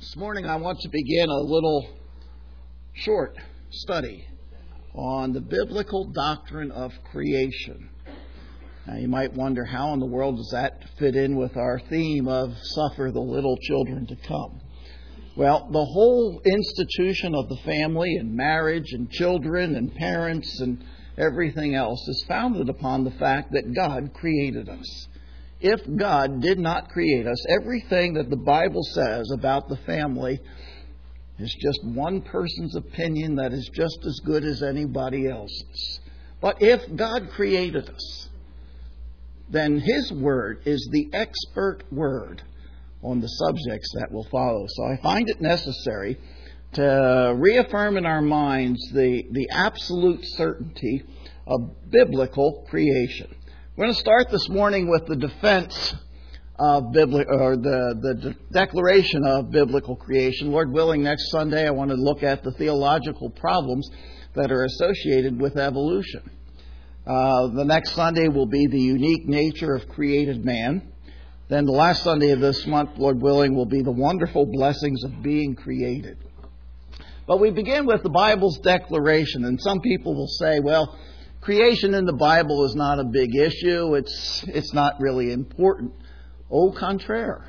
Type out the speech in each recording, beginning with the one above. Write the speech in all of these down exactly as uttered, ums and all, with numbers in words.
This morning I want to begin a little short study on the biblical doctrine of creation. Now you might wonder, how in the world does that fit in with our theme of suffer the little children to come? Well, the whole institution of the family and marriage and children and parents and everything else is founded upon the fact that God created us. If God did not create us, everything that the Bible says about the family is just one person's opinion that is just as good as anybody else's. But if God created us, then His Word is the expert word on the subjects that will follow. So I find it necessary to reaffirm in our minds the, the absolute certainty of biblical creation. We're going to start this morning with the defense of biblical, or the, the de- declaration of biblical creation. Lord willing, next Sunday I want to look at the theological problems that are associated with evolution. Uh, the next Sunday will be the unique nature of created man. Then the last Sunday of this month, Lord willing, will be the wonderful blessings of being created. But we begin with the Bible's declaration, and some people will say, well, creation in the Bible is not a big issue. It's it's not really important. Au contraire.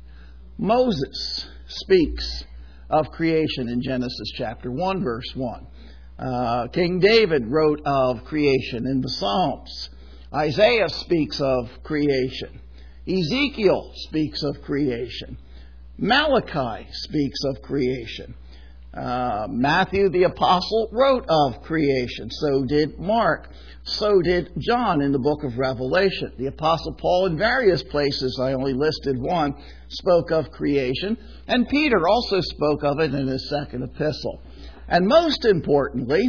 Moses speaks of creation in Genesis chapter one, verse one. Uh, King David wrote of creation in the Psalms. Isaiah speaks of creation. Ezekiel speaks of creation. Malachi speaks of creation. Uh, Matthew the Apostle wrote of creation. So did Mark. So did John in the book of Revelation. The Apostle Paul in various places, I only listed one, spoke of creation. And Peter also spoke of it in his second epistle. And most importantly,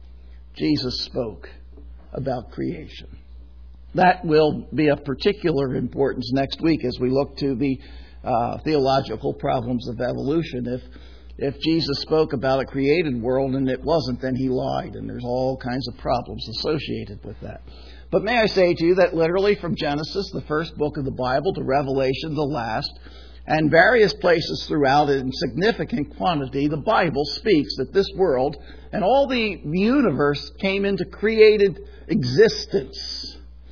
Jesus spoke about creation. That will be of particular importance next week as we look to the uh, theological problems of evolution. If If Jesus spoke about a created world and it wasn't, then he lied. And there's all kinds of problems associated with that. But may I say to you that literally from Genesis, the first book of the Bible, to Revelation, the last, and various places throughout it in significant quantity, the Bible speaks that this world and all the universe came into created existence.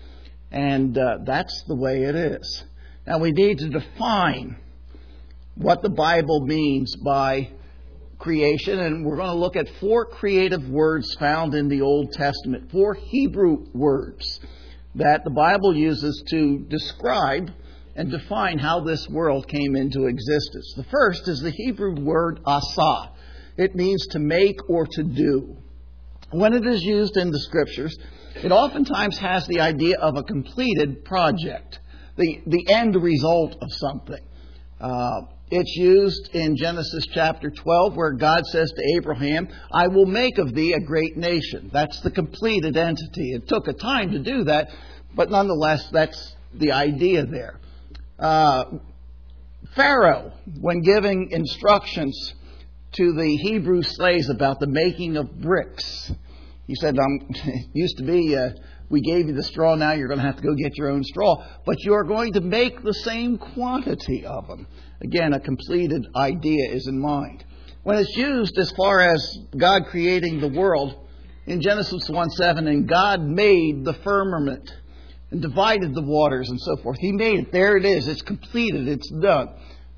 And uh, that's the way it is. Now we need to define what the Bible means by creation, and we're going to look at four creative words found in the Old Testament, four Hebrew words that the Bible uses to describe and define how this world came into existence. The first is the Hebrew word asa. It means to make or to do. When it is used in the Scriptures, it oftentimes has the idea of a completed project, the, the end result of something. Uh, It's used in Genesis chapter twelve where God says to Abraham, I will make of thee a great nation. That's the completed entity. It took a time to do that, but nonetheless, that's the idea there. Uh, Pharaoh, when giving instructions to the Hebrew slaves about the making of bricks, he said, um, it used to be, uh, we gave you the straw, now you're going to have to go get your own straw. But you're going to make the same quantity of them. Again, a completed idea is in mind. When it's used as far as God creating the world, in Genesis one seven, and God made the firmament and divided the waters and so forth. He made it. There it is. It's completed. It's done.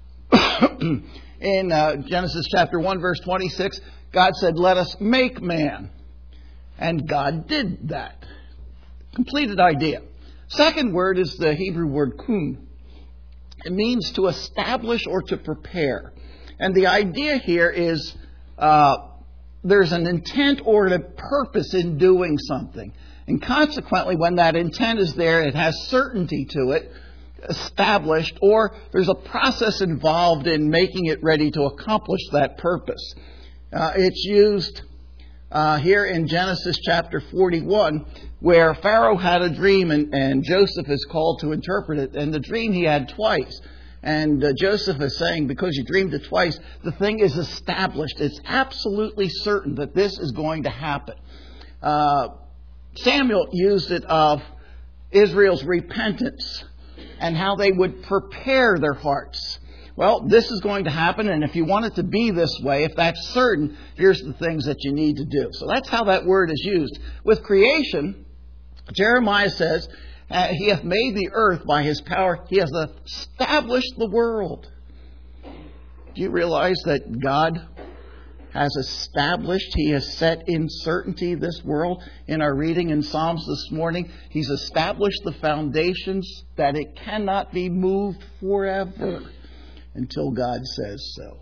in uh, Genesis chapter one, verse twenty-six, God said, let us make man. And God did that. Completed idea. Second word is the Hebrew word kun. It means to establish or to prepare. And the idea here is uh, there's an intent or a purpose in doing something. And consequently, when that intent is there, it has certainty to it, established, or there's a process involved in making it ready to accomplish that purpose. Uh, it's used Uh, here in Genesis chapter forty-one, where Pharaoh had a dream and, and Joseph is called to interpret it. And the dream he had twice. And uh, Joseph is saying, because you dreamed it twice, the thing is established. It's absolutely certain that this is going to happen. Uh, Samuel used it of Israel's repentance and how they would prepare their hearts. Well, this is going to happen, and if you want it to be this way, if that's certain, here's the things that you need to do. So that's how that word is used. With creation, Jeremiah says, uh, He hath made the earth by His power. He has established the world. Do you realize that God has established, He has set in certainty this world? In our reading in Psalms this morning, He's established the foundations that it cannot be moved forever until God says so.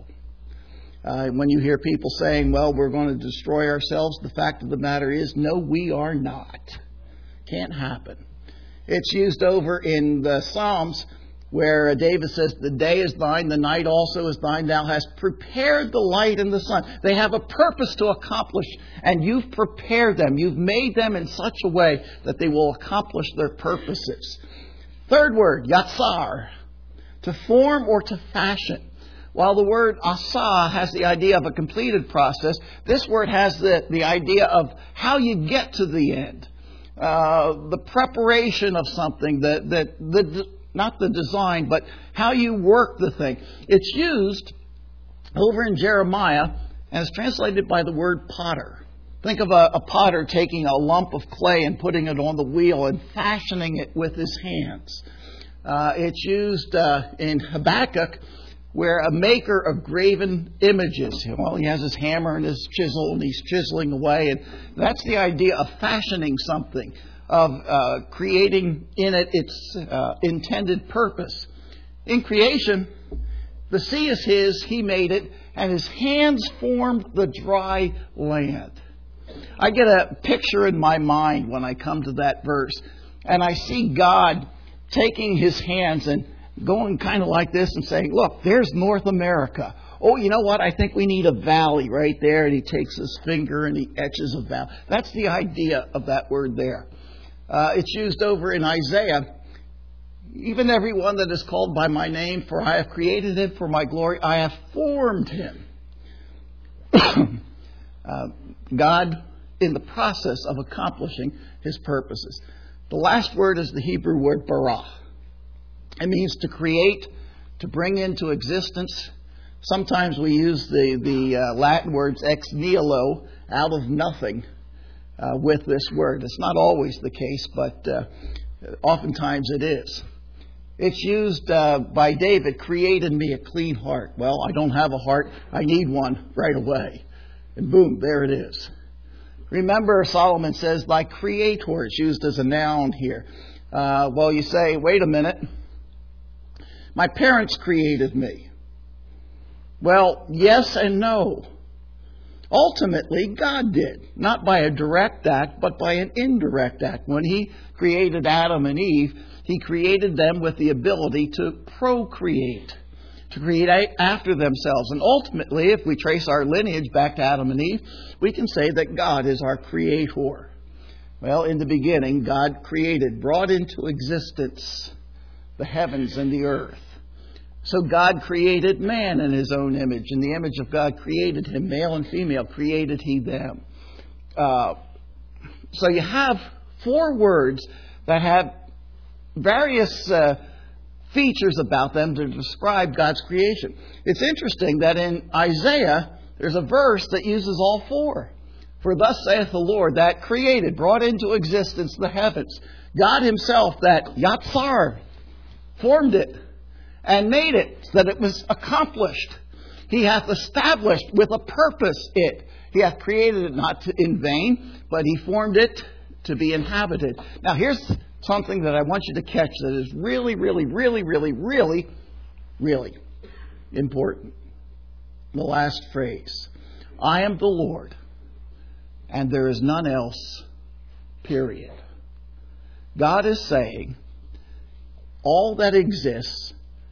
Uh, when you hear people saying, well, we're going to destroy ourselves, the fact of the matter is, no, we are not. Can't happen. It's used over in the Psalms where David says, the day is thine, the night also is thine. Thou hast prepared the light and the sun. They have a purpose to accomplish, and you've prepared them. You've made them in such a way that they will accomplish their purposes. Third word, yatsar, to form or to fashion. While the word asa has the idea of a completed process, this word has the, the idea of how you get to the end. Uh, the preparation of something, the, the, the, not the design, but how you work the thing. It's used over in Jeremiah and is translated by the word potter. Think of a, a potter taking a lump of clay and putting it on the wheel and fashioning it with his hands. Uh, it's used uh, in Habakkuk, where a maker of graven images, well, he has his hammer and his chisel and he's chiseling away. And that's the idea of fashioning something, of uh, creating in it its uh, intended purpose. In creation, the sea is His, He made it, and His hands formed the dry land. I get a picture in my mind when I come to that verse, and I see God taking His hands and going kind of like this and saying, look, there's North America. Oh, you know what? I think we need a valley right there. And He takes His finger and He etches a valley. That's the idea of that word there. Uh, it's used over in Isaiah. Even everyone that is called by my name, for I have created him for my glory. I have formed him. uh, God in the process of accomplishing His purposes. The last word is the Hebrew word bara. It means to create, to bring into existence. Sometimes we use the, the uh, Latin words ex nihilo, out of nothing, uh, with this word. It's not always the case, but uh, oftentimes it is. It's used uh, by David, create in me a clean heart. Well, I don't have a heart. I need one right away. And boom, there it is. Remember, Solomon says, thy creator. It's used as a noun here. Uh, well, you say, wait a minute. My parents created me. Well, yes and no. Ultimately, God did. Not by a direct act, but by an indirect act. When He created Adam and Eve, He created them with the ability to procreate, to create after themselves. And ultimately, if we trace our lineage back to Adam and Eve, we can say that God is our creator. Well, in the beginning, God created, brought into existence the heavens and the earth. So God created man in His own image. In the image of God created him, male and female, created He them. Uh, so you have four words that have various uh, features about them to describe God's creation. It's interesting that in Isaiah, there's a verse that uses all four. For thus saith the Lord, that created, brought into existence the heavens. God Himself, that yatsar, formed it and made it so that it was accomplished. He hath established with a purpose it. He hath created it not to, in vain, but He formed it to be inhabited. Now here's something that I want you to catch that is really, really, really, really, really, really important. The last phrase. I am the Lord, and there is none else, period. God is saying, all that exists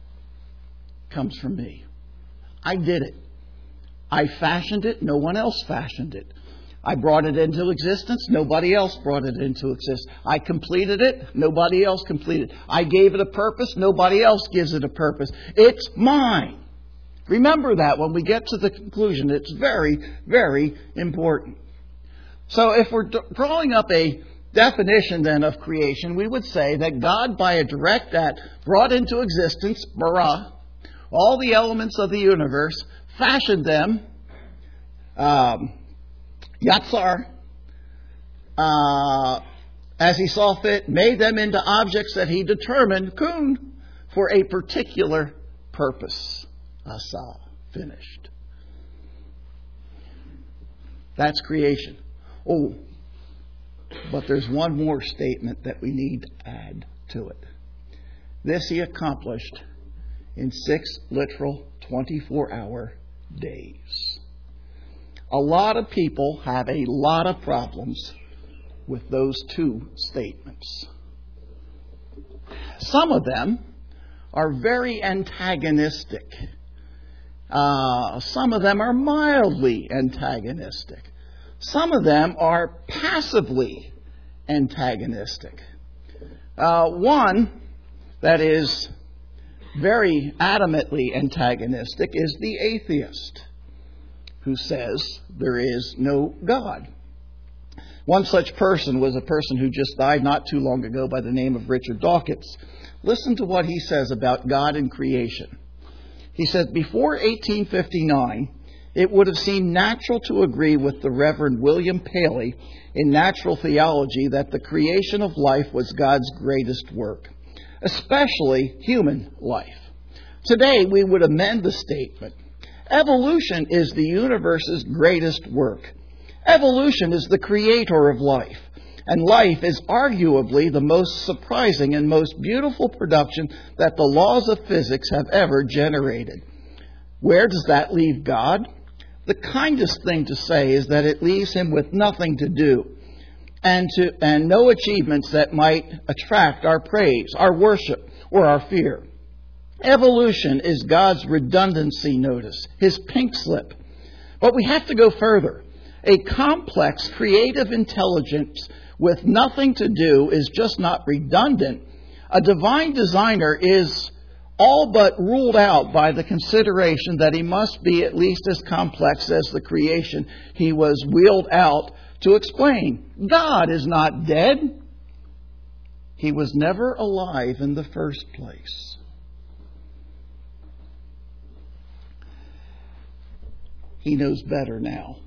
comes from me. I did it. I fashioned it. No one else fashioned it. I brought it into existence. Nobody else brought it into existence. I completed it. Nobody else completed it. I gave it a purpose. Nobody else gives it a purpose. It's mine. Remember that when we get to the conclusion. It's very, very important. So if we're drawing up a definition then of creation, we would say that God, by a direct act, brought into existence, bara, all the elements of the universe, fashioned them, um, Yatsar, uh, as he saw fit, made them into objects that he determined, kun, for a particular purpose. Asa, finished. That's creation. Oh, but there's one more statement that we need to add to it. This he accomplished in six literal twenty-four hour days. A lot of people have a lot of problems with those two statements. Some of them are very antagonistic. Uh, some of them are mildly antagonistic. Some of them are passively antagonistic. Uh, one that is very adamantly antagonistic is the atheist, who says there is no God. One such person was a person who just died not too long ago by the name of Richard Dawkins. Listen to what he says about God and creation. He said, before eighteen fifty-nine, it would have seemed natural to agree with the Reverend William Paley in natural theology that the creation of life was God's greatest work, especially human life. Today, we would amend the statement. Evolution is the universe's greatest work. Evolution is the creator of life. And life is arguably the most surprising and most beautiful production that the laws of physics have ever generated. Where does that leave God? The kindest thing to say is that it leaves him with nothing to do and to and no achievements that might attract our praise, our worship, or our fear. Evolution is God's redundancy notice, his pink slip. But we have to go further. A complex, creative intelligence with nothing to do is just not redundant. A divine designer is all but ruled out by the consideration that he must be at least as complex as the creation he was wheeled out to explain. God is not dead. He was never alive in the first place. He knows better now.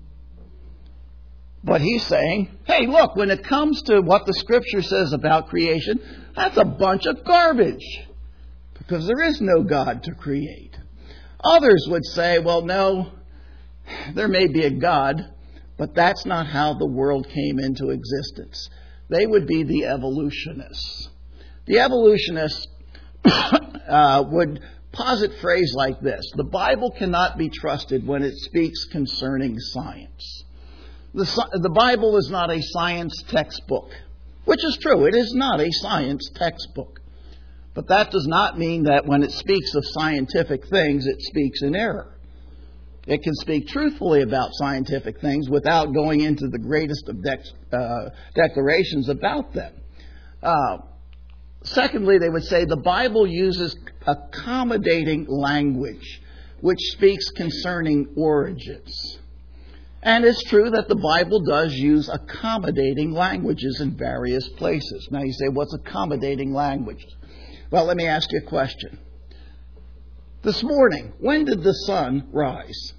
But he's saying, hey, look, when it comes to what the Scripture says about creation, that's a bunch of garbage. Because there is no God to create. Others would say, well, no, there may be a God, but that's not how the world came into existence. They would be the evolutionists. The evolutionists uh, would posit a phrase like this: the Bible cannot be trusted when it speaks concerning science. The, the Bible is not a science textbook, which is true. It is not a science textbook. But that does not mean that when it speaks of scientific things, it speaks in error. It can speak truthfully about scientific things without going into the greatest of de- uh, declarations about them. Uh, secondly, they would say the Bible uses accommodating language, which speaks concerning origins. And it's true that the Bible does use accommodating languages in various places. Now you say, what's accommodating language? Well, let me ask you a question. This morning, when did the sun rise?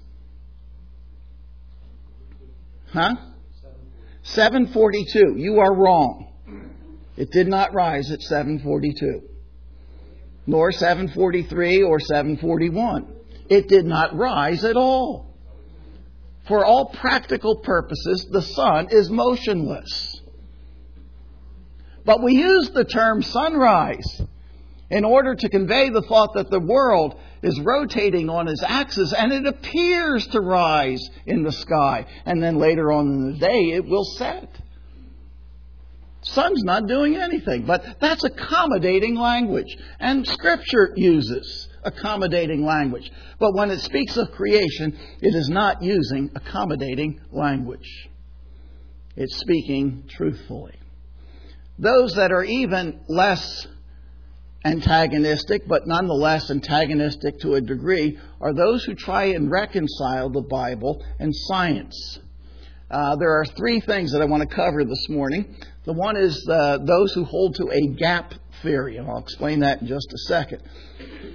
Huh? seven forty-two. You are wrong. It did not rise at seven forty-two. Nor seven forty-three or seven forty-one. It did not rise at all. For all practical purposes, the sun is motionless. But we use the term sunrise in order to convey the thought that the world is rotating on its axis and it appears to rise in the sky. And then later on in the day, it will set. Sun's not doing anything, but that's accommodating language. And Scripture uses accommodating language. But when it speaks of creation, it is not using accommodating language. It's speaking truthfully. Those that are even less antagonistic, but nonetheless antagonistic to a degree, are those who try and reconcile the Bible and science. Uh, there are three things that I want to cover this morning. The one is uh, those who hold to a gap theory, and I'll explain that in just a second.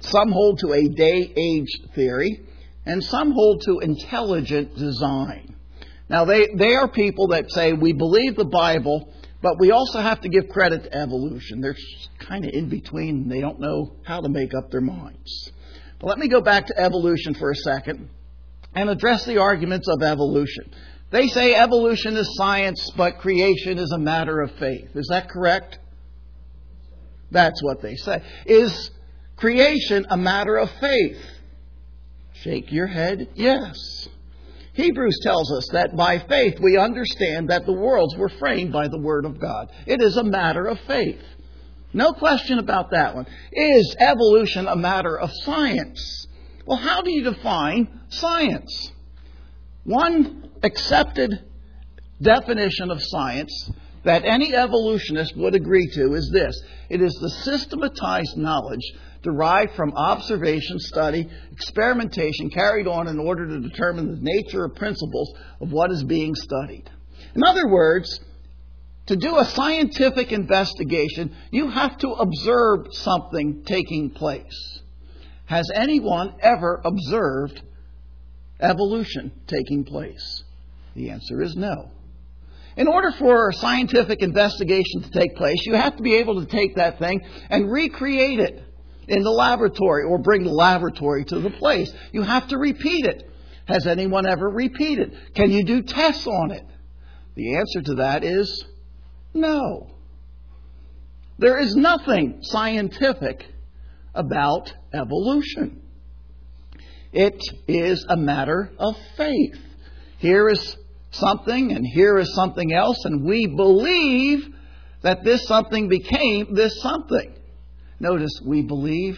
Some hold to a day-age theory, and some hold to intelligent design. Now, they, they are people that say, we believe the Bible, but we also have to give credit to evolution. They're kind of in between. They don't know how to make up their minds. But let me go back to evolution for a second and address the arguments of evolution. They say evolution is science, but creation is a matter of faith. Is that correct? That's what they say. Is creation a matter of faith? Shake your head, yes. Hebrews tells us that by faith we understand that the worlds were framed by the Word of God. It is a matter of faith. No question about that one. Is evolution a matter of science? Well, how do you define science? One accepted definition of science that any evolutionist would agree to is this. It is the systematized knowledge derived from observation, study, experimentation carried on in order to determine the nature or principles of what is being studied. In other words, to do a scientific investigation, you have to observe something taking place. Has anyone ever observed evolution taking place? The answer is no. In order for a scientific investigation to take place, you have to be able to take that thing and recreate it in the laboratory or bring the laboratory to the place. You have to repeat it. Has anyone ever repeated? Can you do tests on it? The answer to that is no. There is nothing scientific about evolution. It is a matter of faith. Here is something and here is something else, and we believe that this something became this something. Notice, we believe.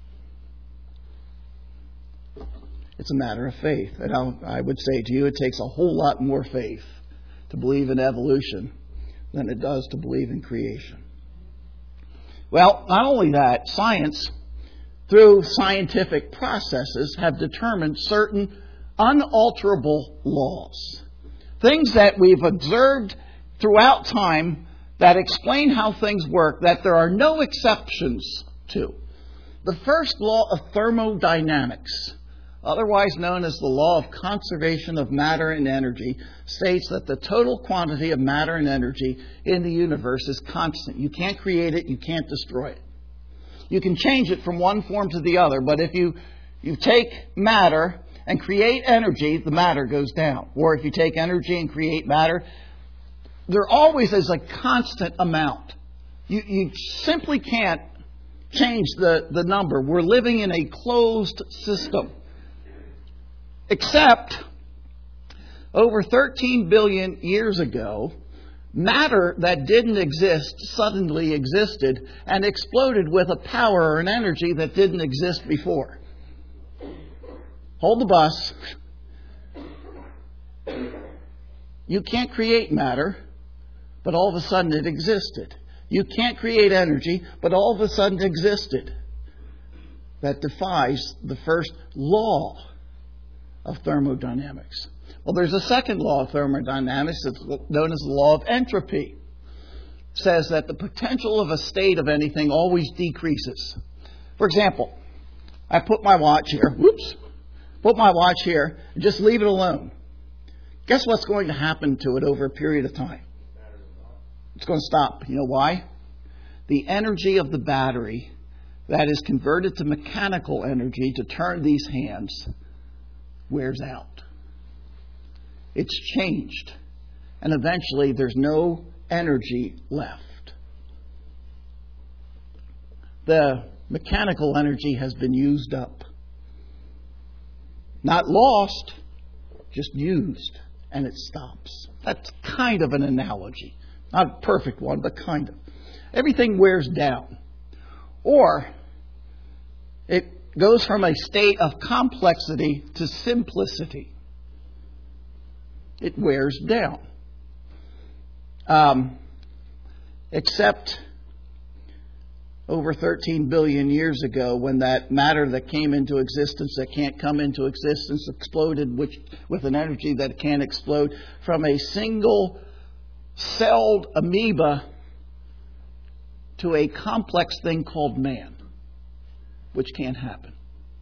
It's a matter of faith. And I'll, I would say to you, it takes a whole lot more faith to believe in evolution than it does to believe in creation. Well, not only that, science, through scientific processes, have determined certain unalterable laws. Things that we've observed throughout time that explain how things work, that there are no exceptions to. The first law of thermodynamics, otherwise known as the law of conservation of matter and energy, states that the total quantity of matter and energy in the universe is constant. You can't create it, you can't destroy it. You can change it from one form to the other, but if you, you take matter and create energy, the matter goes down. Or if you take energy and create matter, there always is a constant amount. You, you simply can't change the, the number. We're living in a closed system. Except, over thirteen billion years ago, matter that didn't exist suddenly existed and exploded with a power or an energy that didn't exist before. Hold the bus. You can't create matter, but all of a sudden it existed. You can't create energy, but all of a sudden it existed. That defies the first law of thermodynamics. Well, there's a second law of thermodynamics that's known as the law of entropy. It says that the potential of a state of anything always decreases. For example, I put my watch here. Whoops. Put my watch here and just leave it alone. Guess what's going to happen to it over a period of time? It's going to stop. You know why? The energy of the battery that is converted to mechanical energy to turn these hands wears out. It's changed. And eventually there's no energy left. The mechanical energy has been used up. Not lost, just used, and it stops. That's kind of an analogy. Not a perfect one, but kind of. Everything wears down. Or it goes from a state of complexity to simplicity. It wears down. Um, except over thirteen billion years ago, when that matter that came into existence that can't come into existence exploded which, with an energy that can't explode from a single celled amoeba to a complex thing called man. which can't happen.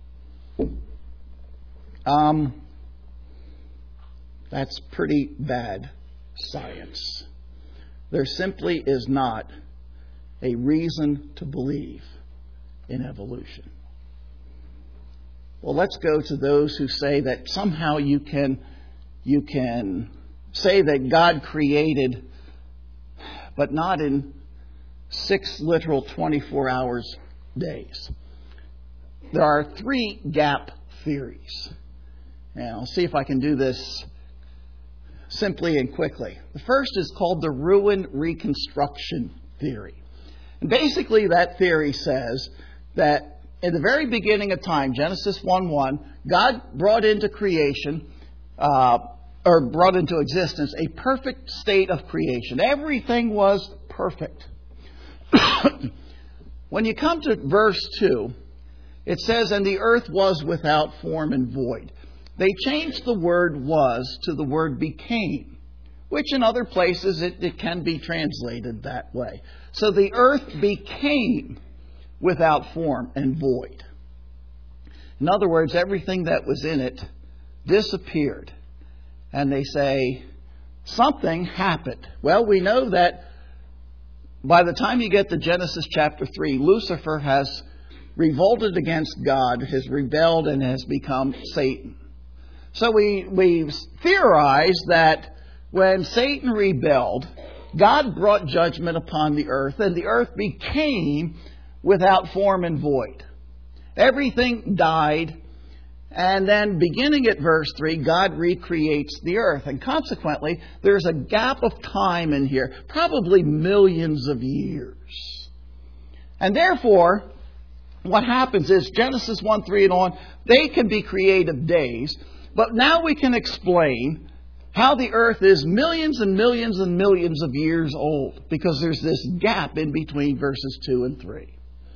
Um, that's pretty bad science. There simply is not a reason to believe in evolution. Well, let's go to those who say that somehow you can you can say that God created, but not in six literal twenty-four hours days. There are three gap theories. And I'll see if I can do this simply and quickly. The first is called the ruin reconstruction theory. And basically that theory says that in the very beginning of time, Genesis one one, God brought into creation, uh, or brought into existence, a perfect state of creation. Everything was perfect. When you come to verse two, it says, and the earth was without form and void. They changed the word was to the word became, which in other places it, it can be translated that way. So the earth became without form and void. In other words, everything that was in it disappeared. And they say, something happened. Well, we know that by the time you get to Genesis chapter three, Lucifer has revolted against God, has rebelled, and has become Satan. So we, we theorize that when Satan rebelled, God brought judgment upon the earth, and the earth became without form and void. Everything died, and then beginning at verse three, God recreates the earth. And consequently, there's a gap of time in here, probably millions of years. And therefore, what happens is Genesis one three and on, they can be creative days. But now we can explain how the earth is millions and millions and millions of years old, because there's this gap in between verses two and three.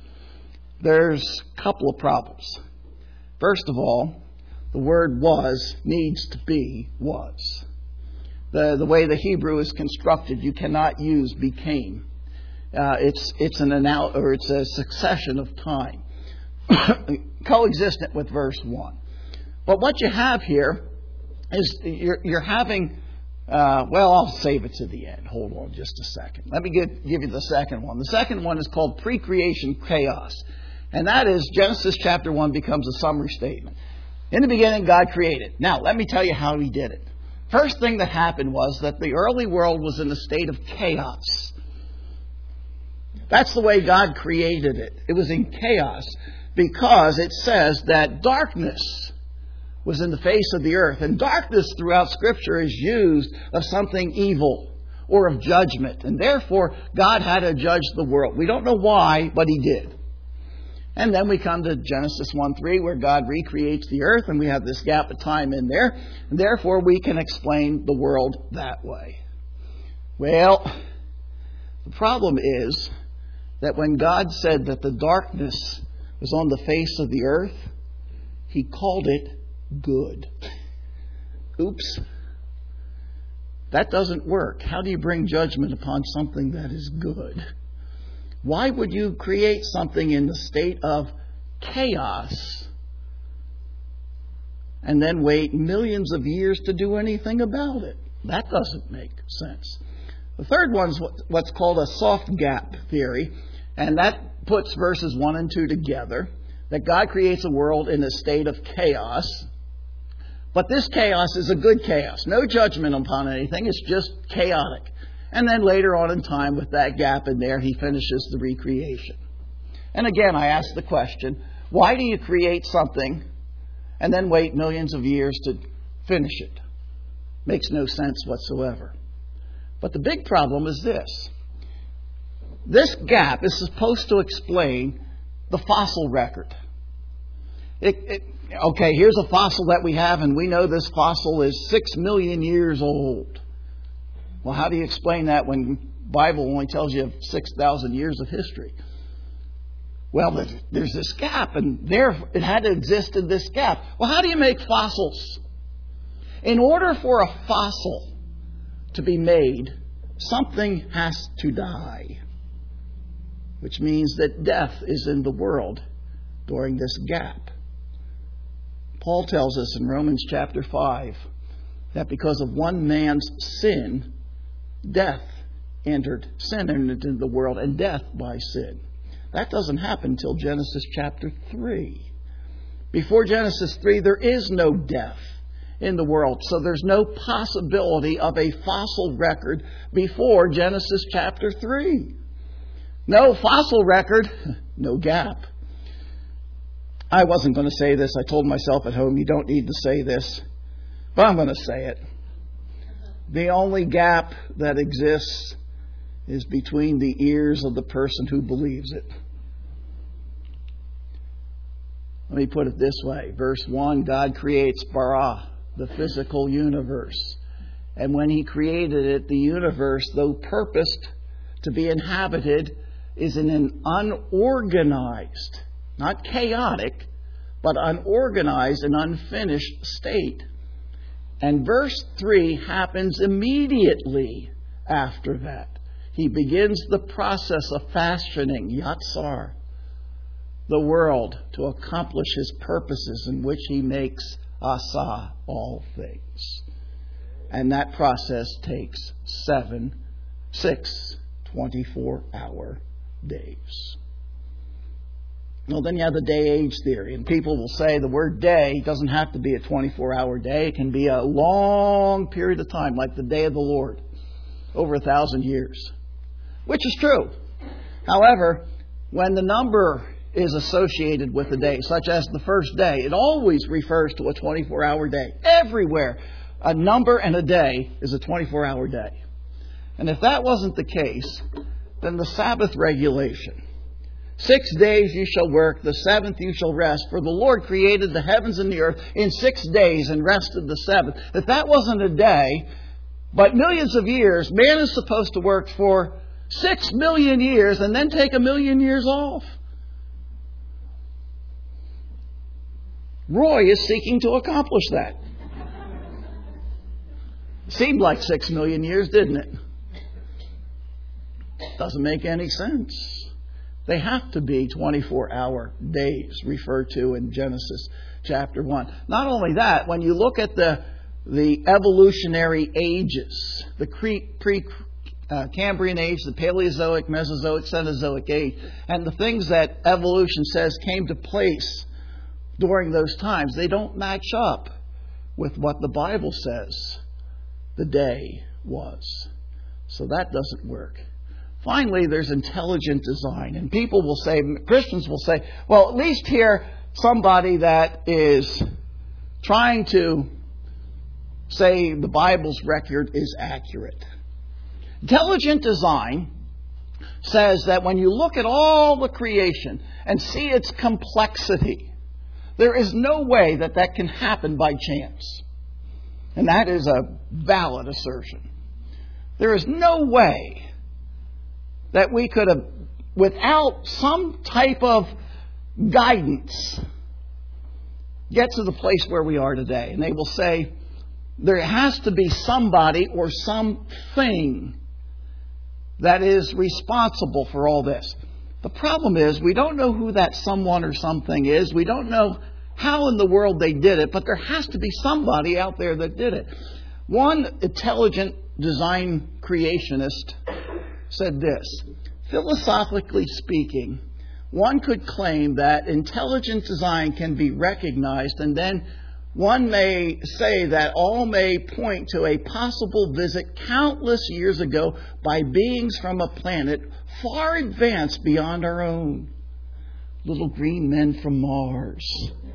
There's a couple of problems. First of all, the word was needs to be was. The, the way the Hebrew is constructed, you cannot use became. Uh, it's it's an anal- or it's a succession of time, coexistent with verse one. But what you have here is you're, you're having, uh, well, I'll save it to the end. Hold on just a second. Let me give, give you the second one. The second one is called pre-creation chaos. And that is Genesis chapter one becomes a summary statement. In the beginning, God created. Now, let me tell you how He did it. First thing that happened was that the early world was in a state of chaos. That's the way God created it. It was in chaos because it says that darkness was in the face of the earth. And darkness throughout Scripture is used of something evil or of judgment. And therefore, God had to judge the world. We don't know why, but He did. And then we come to Genesis one three, where God recreates the earth, and we have this gap of time in there. And therefore, we can explain the world that way. Well, the problem is that when God said that the darkness was on the face of the earth, He called it good. Oops. That doesn't work. How do you bring judgment upon something that is good? Why would you create something in the state of chaos and then wait millions of years to do anything about it? That doesn't make sense. The third one is what's called a soft gap theory, and that puts verses one and two together, that God creates a world in a state of chaos. But this chaos is a good chaos. No judgment upon anything. It's just chaotic. And then later on in time, with that gap in there, He finishes the recreation. And again, I ask the question, why do you create something and then wait millions of years to finish it? Makes no sense whatsoever. But the big problem is this. This gap is supposed to explain the fossil record. It, it, okay, here's a fossil that we have, and we know this fossil is six million years old. Well, how do you explain that when the Bible only tells you of six thousand years of history? Well, there's this gap, and there it had to exist in this gap. Well, how do you make fossils? In order for a fossil to be made, something has to die, which means that death is in the world during this gap. Paul tells us in Romans chapter five that because of one man's sin, death entered, sin entered into the world, and death by sin. That doesn't happen until Genesis chapter three. Before Genesis three, there is no death in the world. So there's no possibility of a fossil record before Genesis chapter three. No fossil record, no gap. I wasn't going to say this. I told myself at home, you don't need to say this. But I'm going to say it. The only gap that exists is between the ears of the person who believes it. Let me put it this way. Verse one, God creates bara, the physical universe. And when He created it, the universe, though purposed to be inhabited, is in an unorganized, not chaotic, but unorganized and unfinished state. And verse three happens immediately after that. He begins the process of fashioning, Yatsar, the world to accomplish His purposes, in which He makes Asa all things. And that process takes seven, six, twenty-four hour days. Well, then you have the day-age theory. And people will say the word day doesn't have to be a twenty-four hour day. It can be a long period of time, like the day of the Lord, over a thousand years. Which is true. However, when the number is associated with the day, such as the first day, it always refers to a twenty-four hour day. Everywhere, a number and a day is a twenty-four hour day. And if that wasn't the case, then the Sabbath regulation, six days you shall work, the seventh you shall rest, for the Lord created the heavens and the earth in six days and rested the seventh. If that wasn't a day, but millions of years, man is supposed to work for six million years and then take a million years off. Roy is seeking to accomplish that. Seemed like six million years, didn't it? Doesn't make any sense. They have to be twenty-four hour days referred to in Genesis chapter one. Not only that, when you look at the the evolutionary ages, the pre-Cambrian age, the Paleozoic, Mesozoic, Cenozoic age, and the things that evolution says came to place during those times, they don't match up with what the Bible says the day was. So that doesn't work. Finally, there's intelligent design. And people will say, Christians will say, well, at least here somebody that is trying to say the Bible's record is accurate. Intelligent design says that when you look at all the creation and see its complexity, there is no way that that can happen by chance. And that is a valid assertion. There is no way that we could have, without some type of guidance, get to the place where we are today. And they will say, there has to be somebody or something that is responsible for all this. The problem is, we don't know who that someone or something is. We don't know how in the world they did it, but there has to be somebody out there that did it. One intelligent design creationist said this: philosophically speaking, one could claim that intelligent design can be recognized, and then one may say that all may point to a possible visit countless years ago by beings from a planet far advanced beyond our own. Little green men from Mars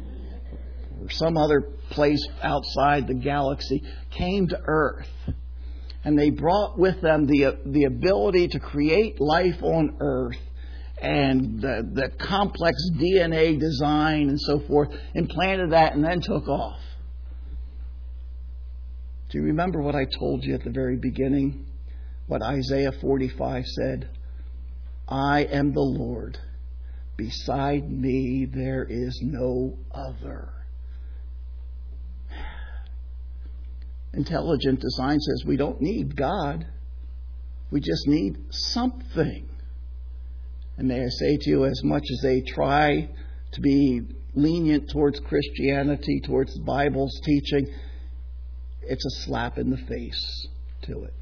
or some other place outside the galaxy came to Earth. And they brought with them the, the ability to create life on Earth and the, the complex D N A design and so forth, implanted that and then took off. Do you remember what I told you at the very beginning? What Isaiah forty-five said? I am the Lord. Beside me there is no other. Intelligent design says we don't need God. We just need something. And may I say to you, as much as they try to be lenient towards Christianity, towards the Bible's teaching, it's a slap in the face to it.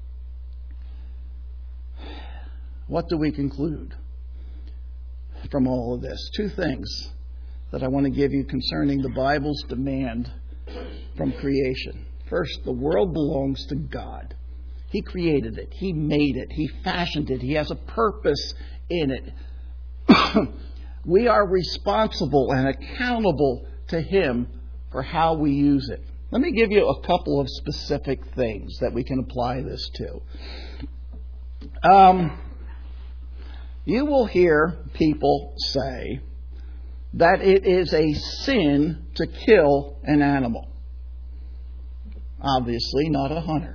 What do we conclude from all of this? Two things that I want to give you concerning the Bible's demand from creation. First, the world belongs to God. He created it. He made it. He fashioned it. He has a purpose in it. We are responsible and accountable to Him for how we use it. Let me give you a couple of specific things that we can apply this to. Um, you will hear people say that it is a sin to kill an animal. Obviously, not a hunter.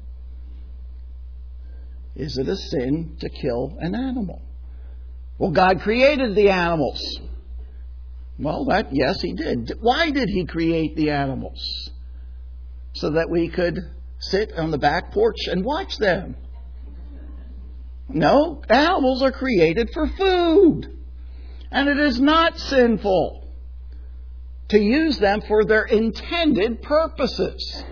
Is it a sin to kill an animal? Well, God created the animals. Well, that yes, He did. Why did He create the animals? So that we could sit on the back porch and watch them. No, animals are created for food. And it is not sinful to use them for their intended purposes.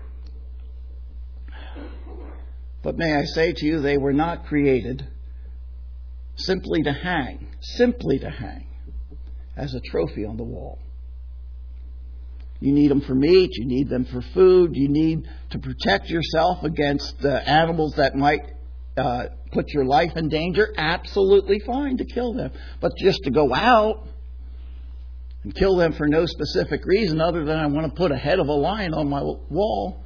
But may I say to you, they were not created simply to hang, simply to hang as a trophy on the wall. You need them for meat, you need them for food, you need to protect yourself against uh, animals that might uh, put your life in danger. Absolutely fine to kill them. But just to go out and kill them for no specific reason other than I want to put a head of a lion on my wall,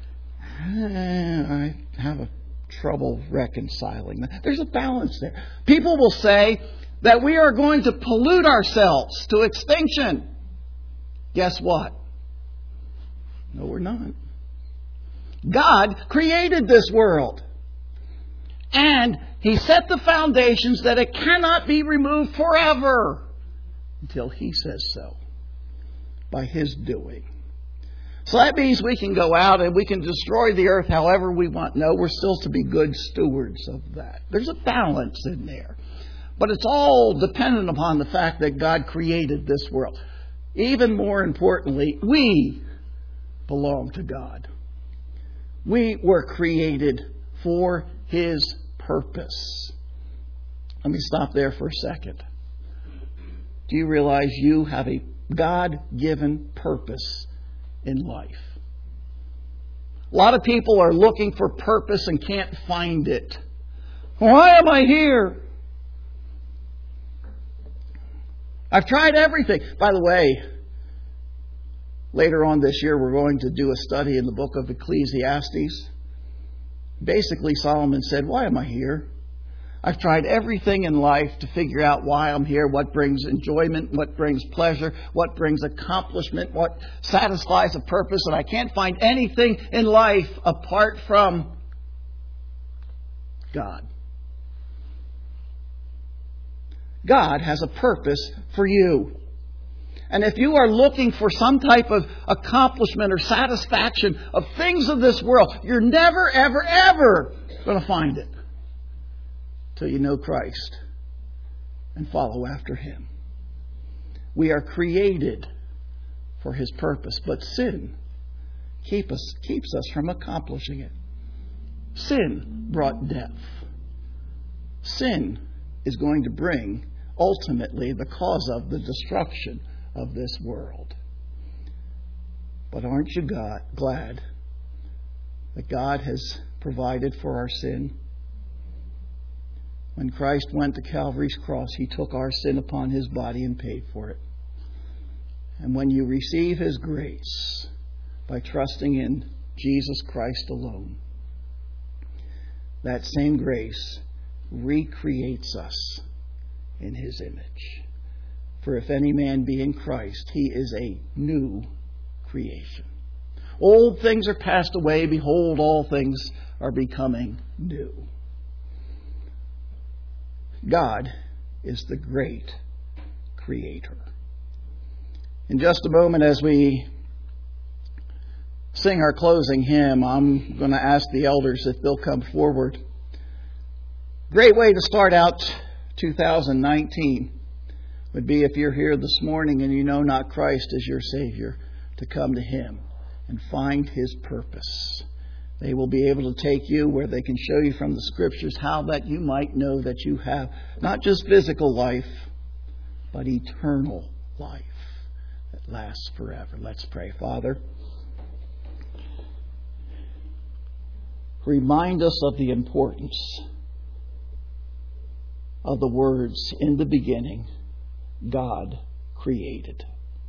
I have a trouble reconciling that. There's a balance there. People will say that we are going to pollute ourselves to extinction. Guess what? No, we're not. God created this world. And He set the foundations that it cannot be removed forever until He says so by His doing. So that means we can go out and we can destroy the earth however we want. No, we're still to be good stewards of that. There's a balance in there. But it's all dependent upon the fact that God created this world. Even more importantly, we belong to God. We were created for His purpose. Let me stop there for a second. Do you realize you have a God-given purpose in life? A lot of people are looking for purpose and can't find it. Why am I here? I've tried everything. By the way, later on this year we're going to do a study in the book of Ecclesiastes. Basically, Solomon said, why am I here? I've tried everything in life to figure out why I'm here, what brings enjoyment, what brings pleasure, what brings accomplishment, what satisfies a purpose, and I can't find anything in life apart from God. God has a purpose for you. And if you are looking for some type of accomplishment or satisfaction of things of this world, you're never, ever, ever going to find it till you know Christ and follow after Him. We are created for His purpose, but sin keep us, keeps us from accomplishing it. Sin brought death. Sin is going to bring ultimately the cause of the destruction of this world. But aren't you God, glad that God has provided for our sin? When Christ went to Calvary's cross, He took our sin upon His body and paid for it. And when you receive His grace by trusting in Jesus Christ alone, that same grace recreates us in His image. For if any man be in Christ, he is a new creation. Old things are passed away. Behold, all things are becoming new. God is the great Creator. In just a moment, as we sing our closing hymn, I'm going to ask the elders if they'll come forward. Great way to start out two thousand nineteen. would be, if you're here this morning and you know not Christ as your Savior, to come to Him and find His purpose. They will be able to take you where they can show you from the Scriptures how that you might know that you have not just physical life, but eternal life that lasts forever. Let's pray. Father, remind us of the importance of the words, in the beginning, God created.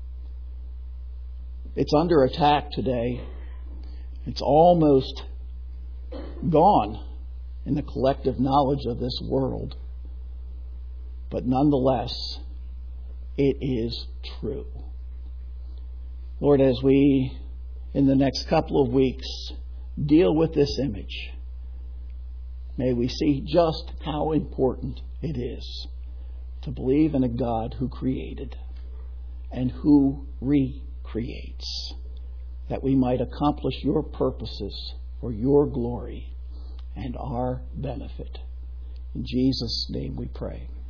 It's under attack today. It's almost gone in the collective knowledge of this world. But nonetheless, it is true. Lord, as we, in the next couple of weeks, deal with this image, may we see just how important it is to believe in a God who created and who recreates, that we might accomplish your purposes for your glory and our benefit. In Jesus' name we pray.